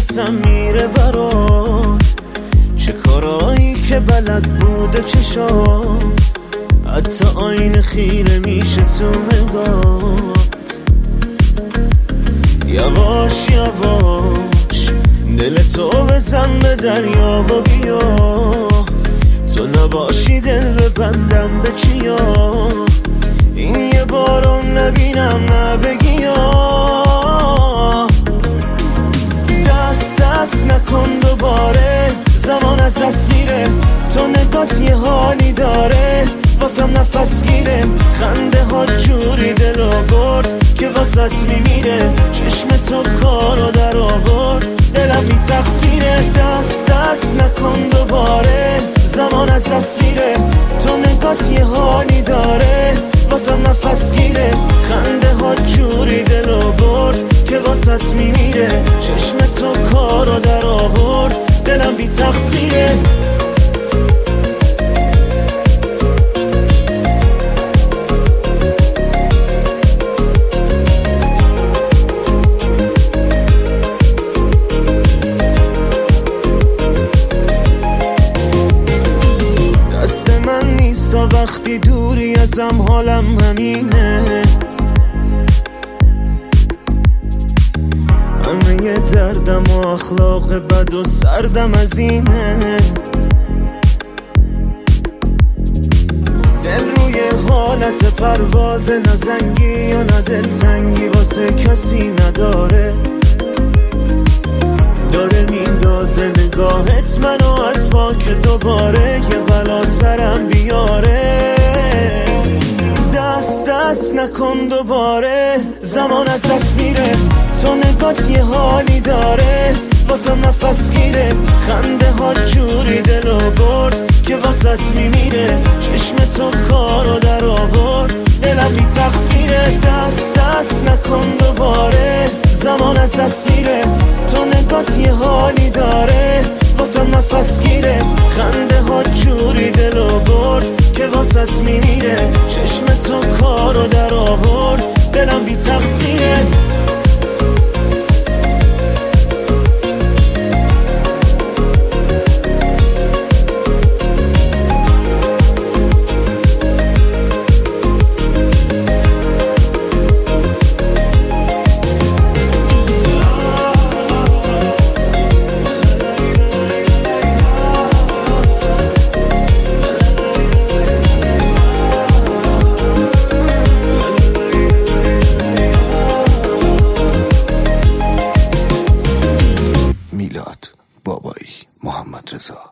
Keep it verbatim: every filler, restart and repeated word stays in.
نفسم میره برات، چه کارایی که بلد بوده چشات، حتی آینه خیره میشه تو نگات. یواش یواش دل تو بزن به دریا و بیا، تو نباشی دل ببندم به چیا، این یه بارو نبینم نبگی یا. دست دست نکن دوباره، زمان از دست میره، تو نگات یه حالی داره، واسم نفس گیره، خنده ها جوری دلو برد که واسط میمیره، چشم تو کارو در آورد، دلم بی تقصیره. دست دست نکن دوباره، زمان از دست میره، تو نگات یه حالی داره، واسم نفس گیره، خنده ها جوری دلو برد که واسط میمیره، چشم تو کارو در آورد، دلم بی تقصیره. وقتی دوری ازم حالم همینه، همه یه دردم و اخلاق بد و سردم از اینه، دل روی حالت پرواز، نزنگی یا نه دلتنگی واسه کسی نداره، داره میندازه نگاهت منو از ما که دوباره یه بلا سرم بیاره. دست دست نکن دوباره، زمان از دست میره، تو نگات یه حالی داره، واسم نفس گیره، خنده ها جوری دلو برد که واسط میمیره، چشم تو کارو در آورد، دلم بی تقصیره. دست دست نکن دوباره، زمان از دست میره، تو نگات یه حالی داره، واسم نفس گیره، خنده ها جوری دلو برد که واسط میمیره، چشم تو کارو در آورد، دلم بی تقصیره. میلاد بابایی، محمد رضا.